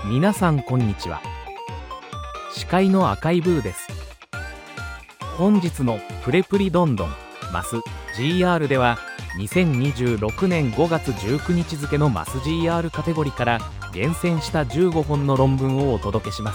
皆さんこんにちは。司会の赤いブーです。本日のプレプリどんどんマス GR では2026年5月19日付のマス GR カテゴリーから厳選した15本の論文をお届けします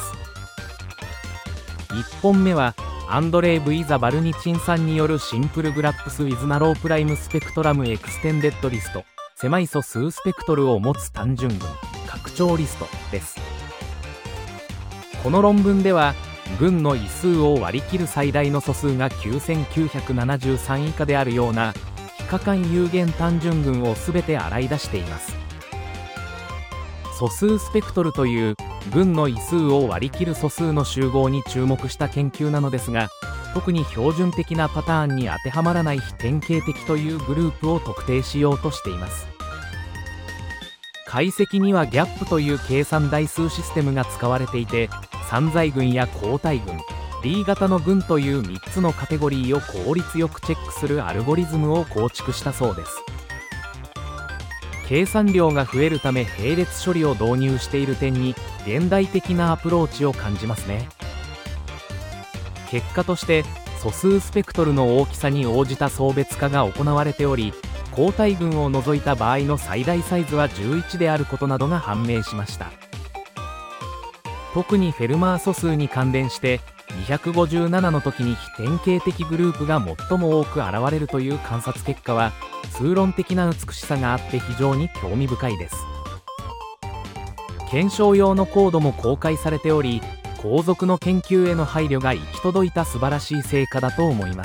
。1本目はアンドレイ・ブイザ・バルニチンさんによるシンプルグラップス・ウィズ・ナロープライム・スペクトラム・エクステンデッド・リスト、狭い素数スペクトルを持つ単純群拡張リストです。この論文では群の位数を割り切る最大の素数が9973以下であるような非可感有限単純群を全て洗い出しています。素数スペクトルという群の位数を割り切る素数の集合に注目した研究なのですが、特に標準的なパターンに当てはまらない非典型的というグループを特定しようとしています。解析にはギャップという計算代数システムが使われていて、散在群や交代群、D 型の群という3つのカテゴリーを効率よくチェックするアルゴリズムを構築したそうです。計算量が増えるため並列処理を導入している点に現代的なアプローチを感じますね。結果として素数スペクトルの大きさに応じた相別化が行われており、交代群を除いた場合の最大サイズは11であることなどが判明しました。特にフェルマー素数に関連して257の時に非典型的グループが最も多く現れるという観察結果は数論的な美しさがあって非常に興味深いです。検証用のコードも公開されており、後続の研究への配慮が行き届いた素晴らしい成果だと思います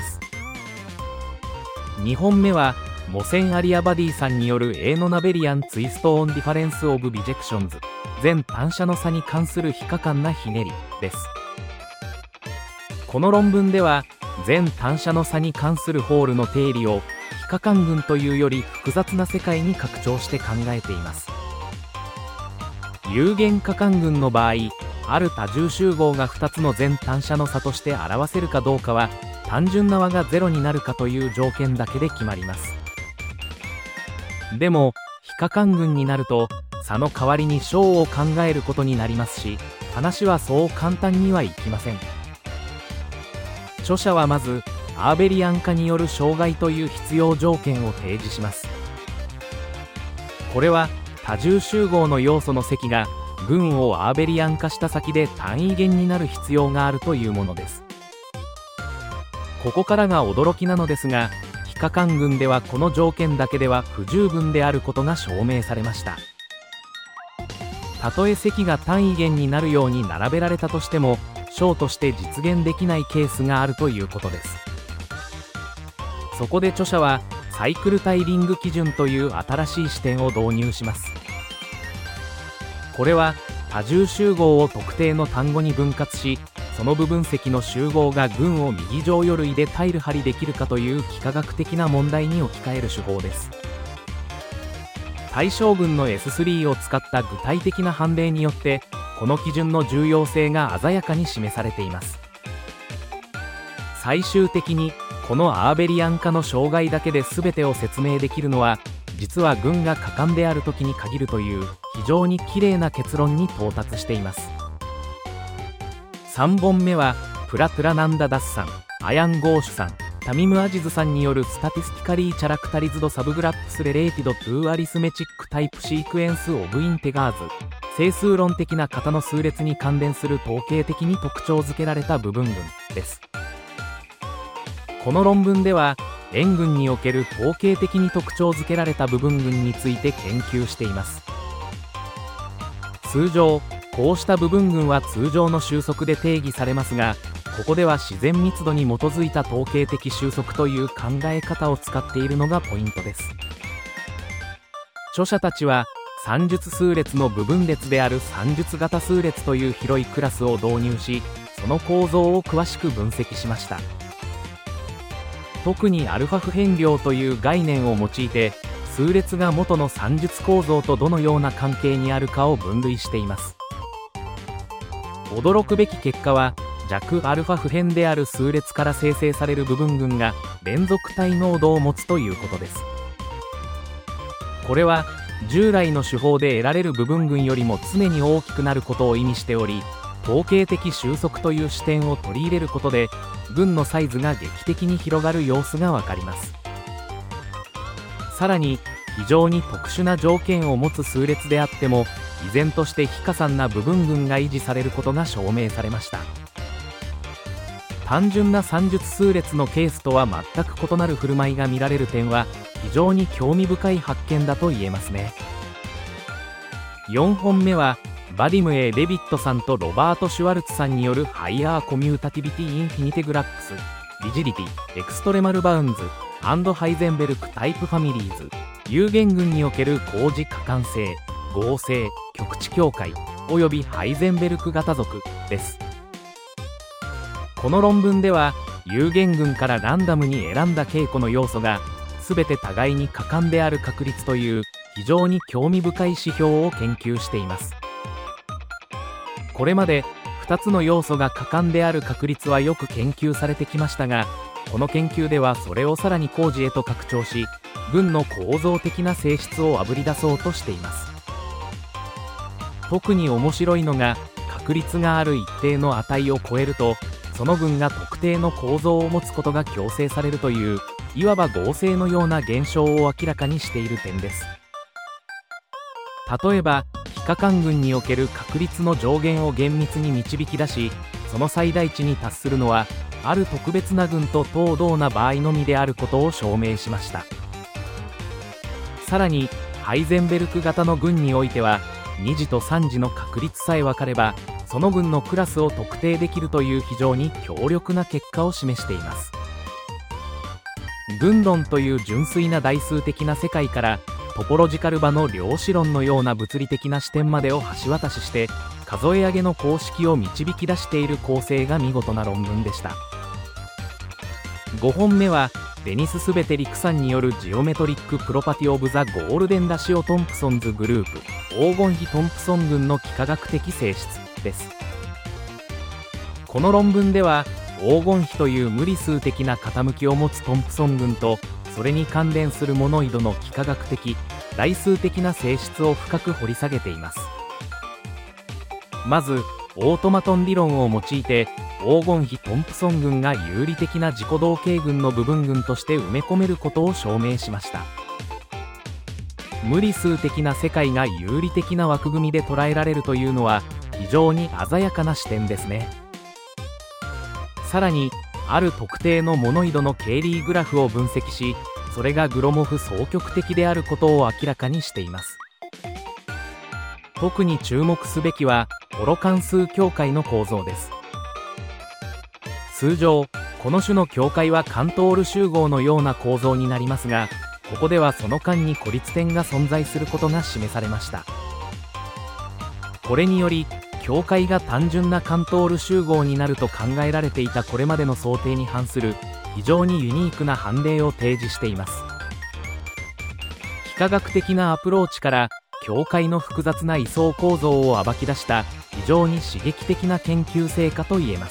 。2本目はモセン・アリアバディさんによるエーノナベリアン・ツイスト・オン・ディファレンス・オブ・ビジェクションズ全単車の差に関する非可感なひねりです。この論文では全単車の差に関するホールの定理を非可感群というより複雑な世界に拡張して考えています。有限可感群の場合、ある多重集合が2つの全単車の差として表せるかどうかは単純な和が0になるかという条件だけで決まります。でも非可感群になると差の代わりに小を考えることになりますし、話はそう簡単にはいきません。著者はまずアーベリアン化による障害という必要条件を提示します。これは多重集合の要素の積が群をアーベリアン化した先で単位元になる必要があるというものです。ここからが驚きなのですが、非可感群ではこの条件だけでは不十分であることが証明されました。たとえ積が単位元になるように並べられたとしても小として実現できないケースがあるということです。そこで著者はサイクルタイリング基準という新しい視点を導入します。これは多重集合を特定の単語に分割し、その部分積の集合が群を右乗与類でタイル張りできるかという幾何学的な問題に置き換える手法です。対象群の S3 を使った具体的な判例によってこの基準の重要性が鮮やかに示されています。最終的にこのアーベリアン化の障害だけで全てを説明できるのは実は群が可感である時に限るという非常にきれいな結論に到達しています。3本目はプラ・トゥラナンダ・ダスさん、アヤン・ゴーシュさん、タミム・アジズさんによるスタティスティカリー・チャラクタリズド・サブグラップス・レレーティド・トゥ・アリスメチック・タイプ・シークエンス・オブ・インテガーズ、整数論的な型の数列に関連する統計的に特徴づけられた部分群です。この論文では円群における統計的に特徴づけられた部分群について研究しています。通常こうした部分群は通常の収束で定義されますが、ここでは自然密度に基づいた統計的収束という考え方を使っているのがポイントです。著者たちは算術数列の部分列である算術型数列という広いクラスを導入し、その構造を詳しく分析しました。特にアルファ不変量という概念を用いて数列が元の算術構造とどのような関係にあるかを分類しています。驚くべき結果は弱アルファ不変である数列から生成される部分群が連続体濃度を持つということです。これは従来の手法で得られる部分群よりも常に大きくなることを意味しており、統計的収束という視点を取り入れることで群のサイズが劇的に広がる様子がわかります。さらに非常に特殊な条件を持つ数列であっても依然として非加算な部分群が維持されることが証明されました。単純な算術数列のケースとは全く異なる振る舞いが見られる点は非常に興味深い発見だと言えますね。4本目はバディム A レビットさんとロバート・シュワルツさんによるハイヤーコミュータティビティ・インフィニテグラックス、リジリティ、エクストレマルバウンズ、ハイゼンベルクタイプファミリーズ、有限群における高次可換性、合成、極地境界、およびハイゼンベルク型属です。この論文では、有限群からランダムに選んだ稽古の要素が、すべて互いに可換である確率という非常に興味深い指標を研究しています。これまで2つの要素が可換である確率はよく研究されてきましたが、この研究ではそれをさらに高次へと拡張し、群の構造的な性質をあぶり出そうとしています。特に面白いのが、確率がある一定の値を超えると、その群が特定の構造を持つことが強制されるという、いわば合成のような現象を明らかにしている点です。例えば、非可換群における確率の上限を厳密に導き出し、その最大値に達するのは、ある特別な群と等同な場合のみであることを証明しました。さらに、ハイゼンベルク型の群においては、2次と3次の確率さえ分かれば、その群のクラスを特定できるという非常に強力な結果を示しています。群論という純粋な代数的な世界から、トポロジカル場の量子論のような物理的な視点までを橋渡しして、数え上げの公式を導き出している構成が見事な論文でした。5本目は、デニス・スベテリクさんによるジオメトリック・プロパティ・オブ・ザ・ゴールデン・ラシオ・トンプソンズグループ黄金比トンプソン群の幾何学的性質です。この論文では、黄金比という無理数的な傾きを持つトンプソン群と、それに関連するモノイドの幾何学的、代数的な性質を深く掘り下げています。まず、オートマトン理論を用いて、黄金比トンプソン群が有利的な自己同型群の部分群として埋め込めることを証明しました。無理数的な世界が有利的な枠組みで捉えられるというのは非常に鮮やかな視点ですね。さらに、ある特定のモノイドのケーリーグラフを分析し、それがグロモフ双極的であることを明らかにしています。特に注目すべきはオロ関数境界の構造です。通常、この種の境界はカントール集合のような構造になりますが、ここではその間に孤立点が存在することが示されました。これにより、境界が単純なカントール集合になると考えられていたこれまでの想定に反する非常にユニークな判例を提示しています。幾何学的なアプローチから境界の複雑な位相構造を暴き出した非常に刺激的な研究成果といえます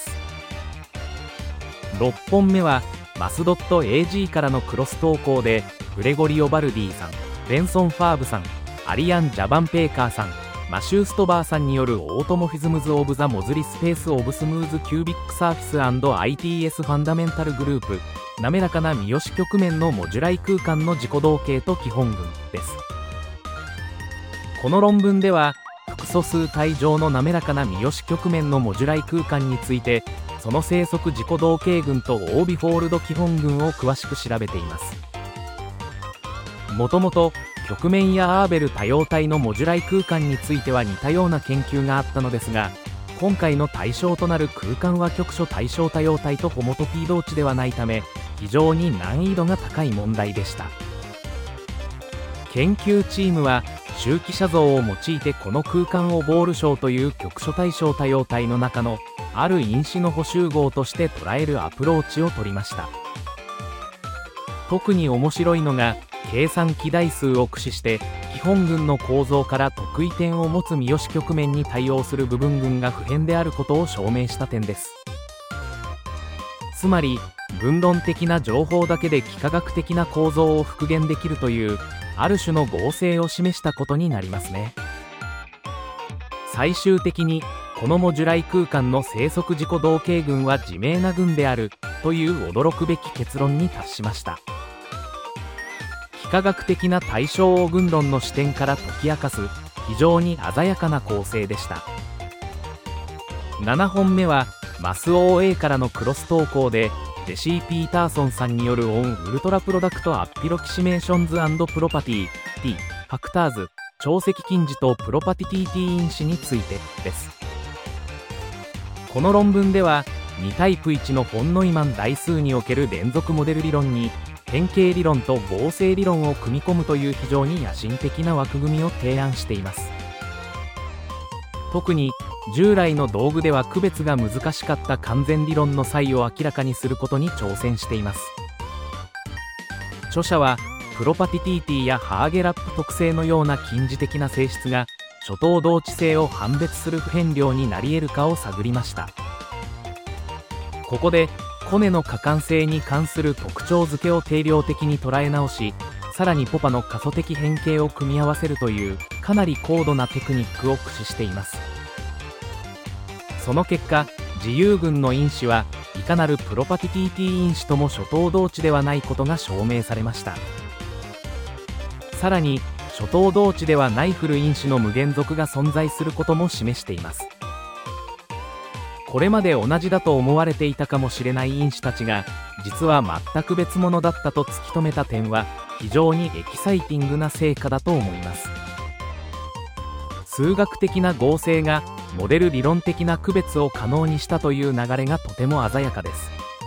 。6本目はマスドット AG からのクロス投稿で、グレゴリオ・バルディさん、ベンソン・ファーブさん、アリアン・ジャバンペーカーさん、マシュー・ストバーさんによるオートモフィズムズ・オブ・ザ・モズリスペース・オブ・スムーズ・キュービック・サーフィス &ITS ファンダメンタルグループ、滑らかな三好曲面のモジュライ空間の自己同型と基本群です。この論文では、複素数体上の滑らかな三好曲面のモジュライ空間について、その生息自己同型群とオービフォールド基本群を詳しく調べています。もともと曲面やアーベル多様体のモジュライ空間については似たような研究があったのですが、今回の対象となる空間は局所対称多様体とホモトピー同値ではないため、非常に難易度が高い問題でした。研究チームは周期写像を用いてこの空間をボール章という局所対称多様体の中のある因子の補集合として捉えるアプローチを取りました。特に面白いのが、計算機代数を駆使して基本群の構造から特異点を持つ三好曲面に対応する部分群が不変であることを証明した点です。つまり、群論的な情報だけで幾何学的な構造を復元できるというある種の合成を示したことになりますね。最終的にこのモジュライ空間の生息自己同型群は自明な群であるという驚くべき結論に達しました。幾何学的な対称黄群論の視点から解き明かす非常に鮮やかな構成でした。7本目はマス OA からのクロス投稿で、ジェシー・ピーターソンさんによるオン・ウルトラプロダクト・アッピロキシメーションズ&プロパティ T ファクターズ潮積近似とプロパティ TT 因子についてです。この論文では2タイプ1のフォンノイマン代数における連続モデル理論に変形理論と合成理論を組み込むという非常に野心的な枠組みを提案しています。特に従来の道具では区別が難しかった完全理論の差異を明らかにすることに挑戦しています。著者はプロパティ TT やハーゲラップ特性のような近似的な性質が初等同値性を判別する不変量になり得るかを探りました。ここでコネの可感性に関する特徴付けを定量的に捉え直し、さらにポパの可塑的変形を組み合わせるというかなり高度なテクニックを駆使しています。その結果、自由群の因子はいかなるプロパティ TT 因子とも初等同値ではないことが証明されました。さらに初等同値ではないフル因子の無限属が存在することも示しています。これまで同じだと思われていたかもしれない因子たちが実は全く別物だったと突き止めた点は非常にエキサイティングな成果だと思います。数学的な合成がモデル理論的な区別を可能にしたという流れがとても鮮やかです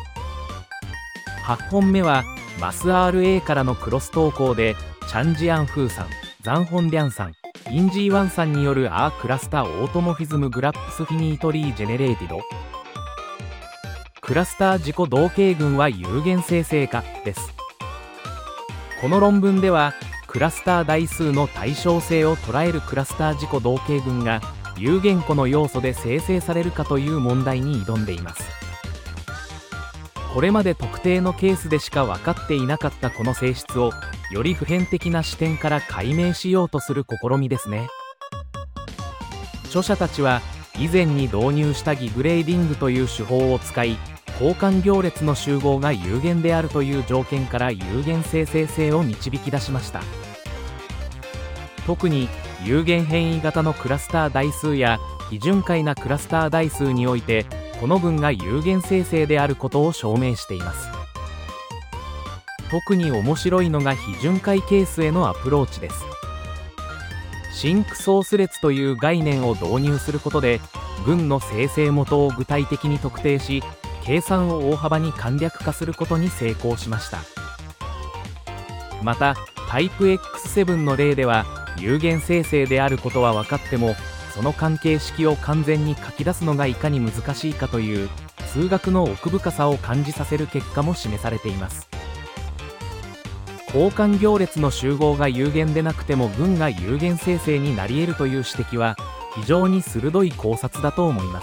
。8本目はマス RA からのクロス投稿でチャンジアンフーさん、ザンホンリャンさん、インジーワンさんによるクラスターオートモフィズムグラップスフィニートリージェネレーティド。クラスター自己同型群は有限生成化です。この論文ではクラスター代数の対称性を捉えるクラスター自己同型群が有限個の要素で生成されるかという問題に挑んでいます。これまで特定のケースでしか分かっていなかったこの性質をより普遍的な視点から解明しようとする試みですね。著者たちは以前に導入したギグレーディングという手法を使い、交換行列の集合が有限であるという条件から有限生成性を導き出しました。特に有限変異型のクラスター代数や非巡回なクラスター代数においてこの群が有限生成であることを証明しています。特に面白いのが非巡回ケースへのアプローチです。シンクソース列という概念を導入することで群の生成元を具体的に特定し、計算を大幅に簡略化することに成功しました。またタイプ X7 の例では有限生成であることは分かっても、その関係式を完全に書き出すのがいかに難しいかという数学の奥深さを感じさせる結果も示されています。交換行列の集合が有限でなくても群が有限生成になり得るという指摘は非常に鋭い考察だと思います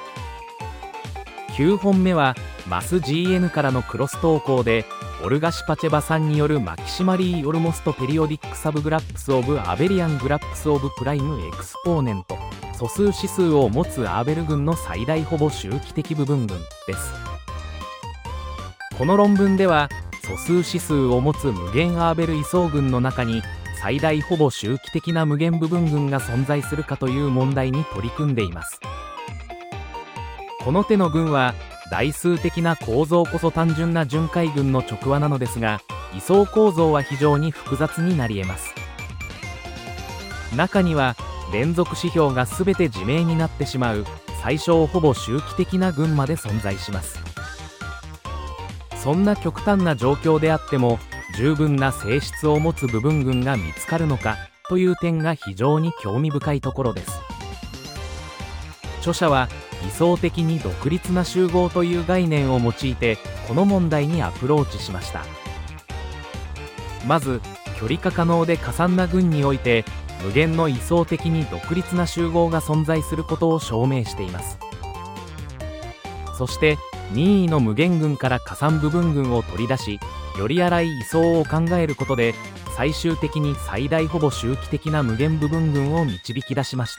。9本目はマス GN からのクロス投稿でオルガ・シパチェバさんによるマキシマリー・オルモスト・ペリオディック・サブグラップス・オブ・アベリアン・グラップス・オブ・プライム・エクスポーネント素数指数を持つアーベル群の最大ほぼ周期的部分群です。この論文では素数指数を持つ無限アーベル位相群の中に最大ほぼ周期的な無限部分群が存在するかという問題に取り組んでいます。この手の群は代数的な構造こそ単純な巡回群の直和なのですが、位相構造は非常に複雑になり得ます。中には連続指標が全て自明になってしまう最小ほぼ周期的な群まで存在します。そんな極端な状況であっても十分な性質を持つ部分群が見つかるのかという点が非常に興味深いところです。著者は位相的に独立な集合という概念を用いてこの問題にアプローチしました。まず距離化可能で加算な群において無限の位相的に独立な集合が存在することを証明しています。そして任意の無限群から加算部分群を取り出し、より粗い位相を考えることで最終的に最大ほぼ周期的な無限部分群を導き出しました。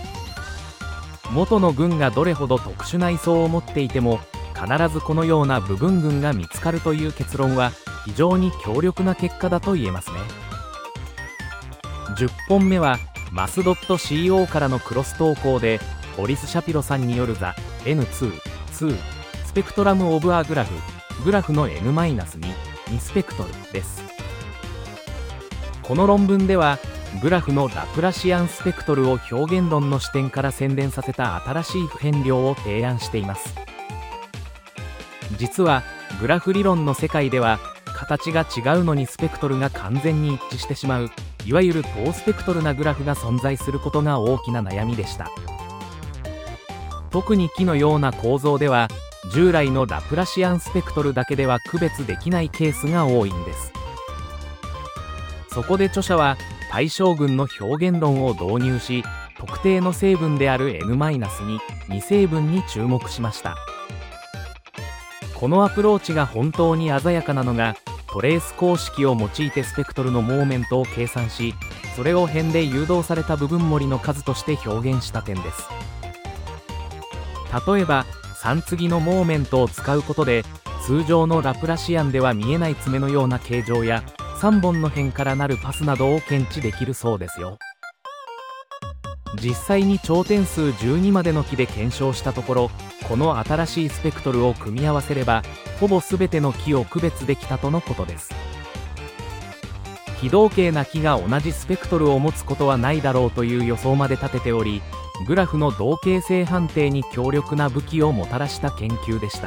元の群がどれほど特殊な位相を持っていても必ずこのような部分群が見つかるという結論は非常に強力な結果だと言えますね。10本目はマス .co からのクロス投稿でボリス・シャピロさんによるザ N2 スペクトラム・オブ・ア・グラフの N-2 スペクトルです。この論文ではグラフのラプラシアンスペクトルを表現論の視点から洗練させた新しい不変量を提案しています。実はグラフ理論の世界では形が違うのにスペクトルが完全に一致してしまう、いわゆる等スペクトルなグラフが存在することが大きな悩みでした。特に木のような構造では従来のラプラシアンスペクトルだけでは区別できないケースが多いんです。そこで著者は対象群の表現論を導入し、特定の成分である N-2 成分に注目しました。このアプローチが本当に鮮やかなのがトレース公式を用いてスペクトルのモーメントを計算し、それを辺で誘導された部分盛りの数として表現した点です。例えば3次のモーメントを使うことで通常のラプラシアンでは見えない爪のような形状や3本の辺からなるパスなどを検知できるそうですよ。実際に頂点数12までの木で検証したところ、この新しいスペクトルを組み合わせればほぼ全ての木を区別できたとのことです。非同型な木が同じスペクトルを持つことはないだろうという予想まで立てており、グラフの同型性判定に強力な武器をもたらした研究でした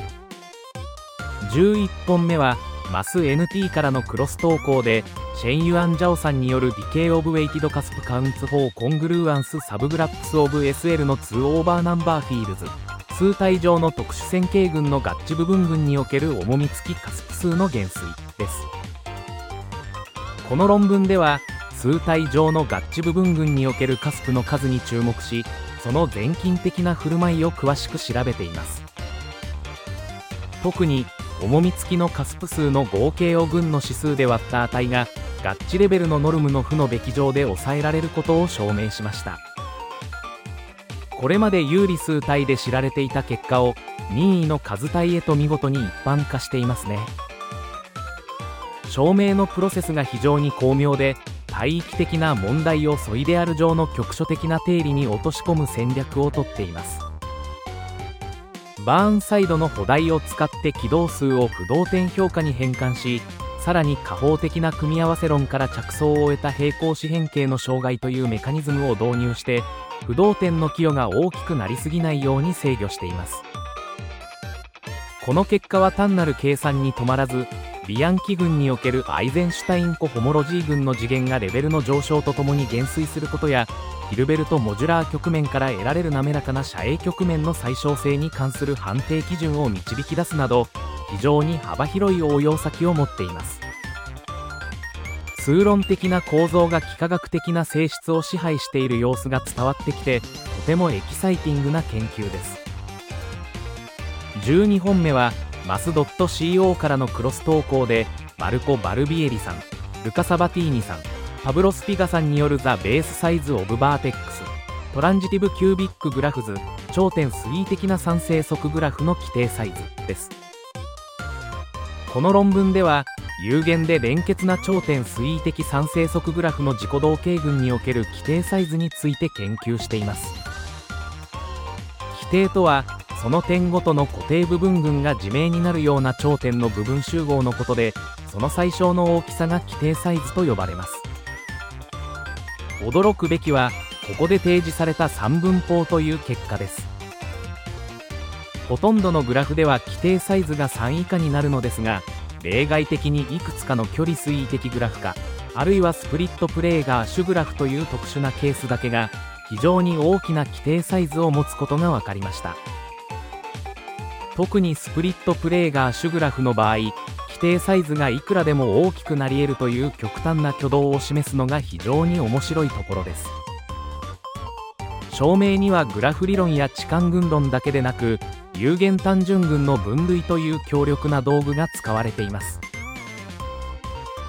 。11本目はマス NT からのクロス投稿でシェン・ユアン・ジャオさんによるディケイ・オブ・ウェイティド・カスプ・カウンツ・フォー・コングルーアンス・サブグラップス・オブ・ SL の2オーバーナンバーフィールズ、数体上の特殊線形群の合致部分群における重み付きカスプ数の減衰です。この論文では数体上の合致部分群におけるカスプの数に注目し、その全近的な振る舞いを詳しく調べています。特に重み付きのカスプ数の合計を群の指数で割った値が合致レベルのノルムの負のべき上で抑えられることを証明しました。これまで有理数体で知られていた結果を任意の数体へと見事に一般化していますね。証明のプロセスが非常に巧妙で、帯域的な問題をソイデアル上の局所的な定理に落とし込む戦略をとっています。バーンサイドの補題を使って軌道数を不動点評価に変換し、さらに加法的な組み合わせ論から着想を得た平行四辺形の障害というメカニズムを導入して、不動点の寄与が大きくなりすぎないように制御しています。この結果は単なる計算に止まらず、ビアンキ群におけるアイゼンシュタインコホモロジー群の次元がレベルの上昇とともに減衰することや、ヒルベルト・モジュラー局面から得られる滑らかな遮影局面の最小性に関する判定基準を導き出すなど、非常に幅広い応用先を持っています。数論的な構造が幾何学的な性質を支配している様子が伝わってきて、とてもエキサイティングな研究です。12本目はマス .co からのクロス投稿でマルコ・バルビエリさん、ルカ・サバティーニさん、パブロ・スピガさんによるザ・ベースサイズ・オブ・バーテックス、トランジティブ・キュービック・グラフズ、頂点推移的な三成則グラフの規定サイズです。この論文では有限で連結な頂点推移的三成則グラフの自己同型群における規定サイズについて研究しています。規定とはその点ごとの固定部分群が自明になるような頂点の部分集合のことで、その最小の大きさが規定サイズと呼ばれます。驚くべきはここで提示された三分法という結果です。ほとんどのグラフでは規定サイズが3以下になるのですが、例外的にいくつかの距離推移的グラフか、あるいはスプリットプレーガーシュグラフという特殊なケースだけが非常に大きな規定サイズを持つことが分かりました。特にスプリットプレーガーシュグラフの場合、規定サイズがいくらでも大きくなり得るという極端な挙動を示すのが非常に面白いところです。証明にはグラフ理論や置換群論だけでなく、有限単純群の分類という強力な道具が使われています。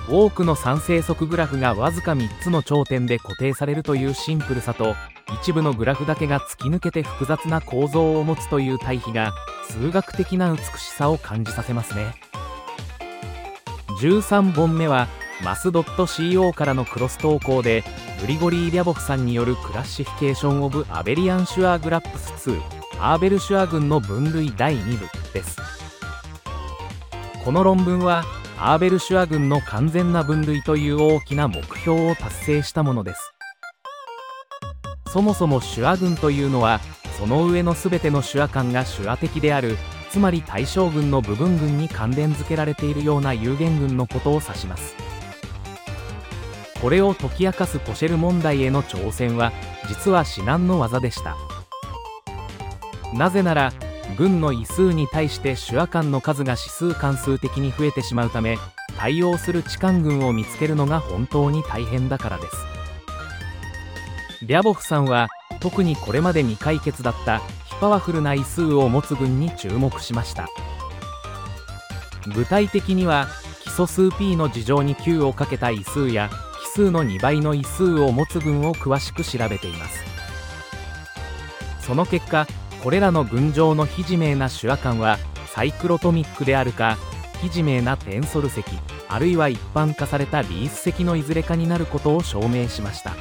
多くの三整則グラフがわずか3つの頂点で固定されるというシンプルさと、一部のグラフだけが突き抜けて複雑な構造を持つという対比が数学的な美しさを感じさせますね。13本目はマス .co からのクロス投稿で、グリゴリー・リャボフさんによるクラッシフィケーション・オブ・アベリアン・シュアーグラップス2アーベルシュア群の分類第2部です。この論文はアーベルシュア群の完全な分類という大きな目標を達成したものです。そもそもシュア群というのは、その上のすべてのシュア間がシュア的である、つまり対象群の部分群に関連付けられているような有限群のことを指します。これを解き明かすポシェル問題への挑戦は実は至難の業でした。なぜなら群の異数に対してシュア間の数が指数関数的に増えてしまうため、対応する置換群を見つけるのが本当に大変だからです。リャボフさんは特にこれまで未解決だった非パワフルな異数を持つ群に注目しました。具体的には基礎数 p の事乗に9をかけた異数や奇数の2倍の異数を持つ群を詳しく調べています。その結果、これらの群上の非自明なシュア間はサイクロトミックであるか、非自明なテンソル積、あるいは一般化されたリース積のいずれかになることを証明しました。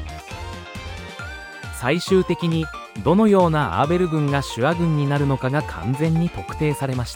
最終的にどのようなアーベル群がシュア群になるのかが完全に特定されました。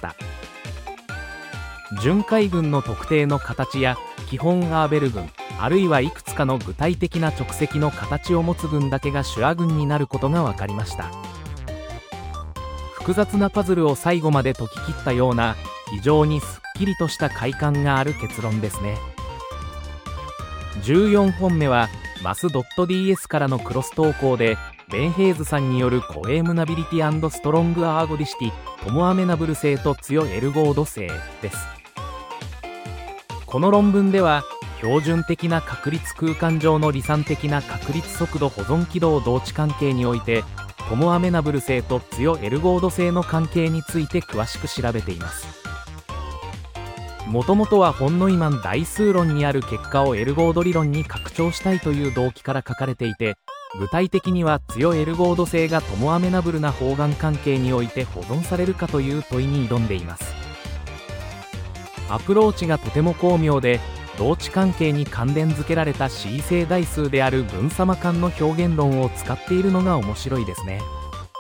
巡回群の特定の形や基本アーベル群、あるいはいくつかの具体的な直積の形を持つ群だけがシュア群になることが分かりました。複雑なパズルを最後まで解き切ったような非常にすっきりとした快感がある結論ですね。14本目はマス .ds からのクロス投稿で、ベンヘイズさんによるコエムナビリティ&ストロングアーゴディシティ、トモアメナブル性と強エルゴード性です。この論文では標準的な確率空間上の離散的な確率速度保存軌道同値関係において、トモアメナブル性と強エルゴード性の関係について詳しく調べています。もともとはフォン・ノイマン代数論にある結果をエルゴード理論に拡張したいという動機から書かれていて、具体的には強エルゴード性がトモアメナブルな方眼関係において保存されるかという問いに挑んでいます。アプローチがとても巧妙で、同値関係に関連付けられた C 正代数である分様間の表現論を使っているのが面白いですね。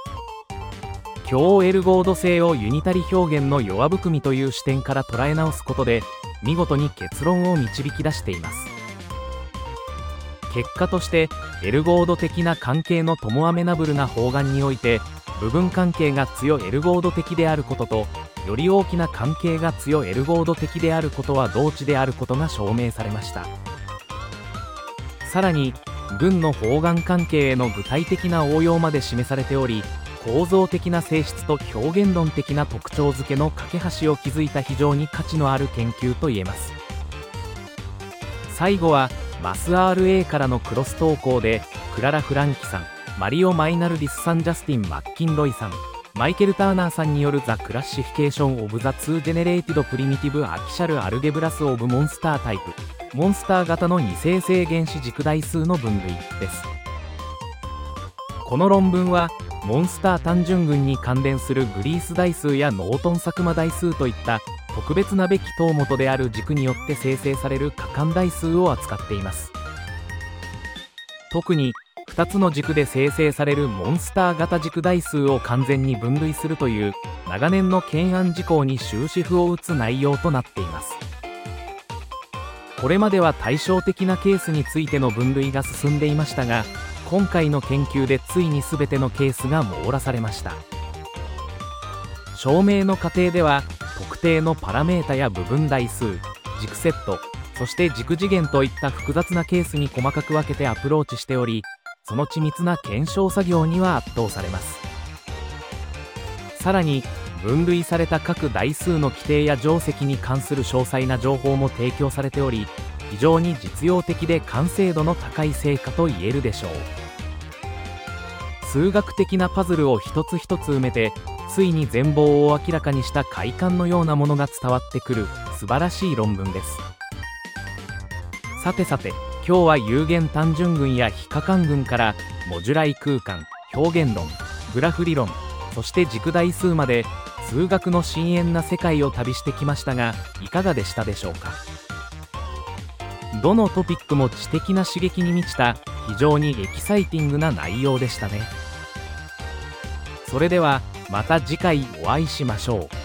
強エルゴード性をユニタリ表現の弱含みという視点から捉え直すことで、見事に結論を導き出しています。結果としてエルゴード的な関係のトモアメナブルな方眼において、部分関係が強エルゴード的であることと、より大きな関係が強エルゴード的であることは同値であることが証明されました。さらに群の方眼関係への具体的な応用まで示されており、構造的な性質と表現論的な特徴付けの架け橋を築いた非常に価値のある研究といえます。最後はマス RA からのクロス投稿で、クララ・フランキさん、マリオ・マイナルディスさん、ジャスティン・マッキンロイさん、マイケル・ターナーさんによるザ・クラッシフィケーション・オブ・ザ・ツー・ジェネレーティド・プリミティブ・アキシャル・アルゲブラス・オブ・モンスタータイプ、モンスター型の二生成原子軸代数の分類です。この論文はモンスター単純群に関連するグリース代数やノートン佐久間代数といった特別なべき等元である軸によって生成される可感代数を扱っています。特に2つの軸で生成されるモンスター型軸代数を完全に分類するという長年の懸案事項に終止符を打つ内容となっています。これまでは対照的なケースについての分類が進んでいましたが、今回の研究でついに全てのケースが網羅されました。証明の過程では特定のパラメータや部分代数、軸セット、そして軸次元といった複雑なケースに細かく分けてアプローチしており、その緻密な検証作業には圧倒されます。さらに分類された各代数の規定や定積に関する詳細な情報も提供されており、非常に実用的で完成度の高い成果と言えるでしょう。数学的なパズルを一つ一つ埋めて、ついに全貌を明らかにした快感のようなものが伝わってくる素晴らしい論文です。 さてさて、今日は有限単純群や非可感群からモジュライ空間、表現論、グラフ理論、そして軸代数まで数学の深遠な世界を旅してきましたが、いかがでしたでしょうか。どのトピックも知的な刺激に満ちた非常にエキサイティングな内容でしたね。それではまた次回お会いしましょう。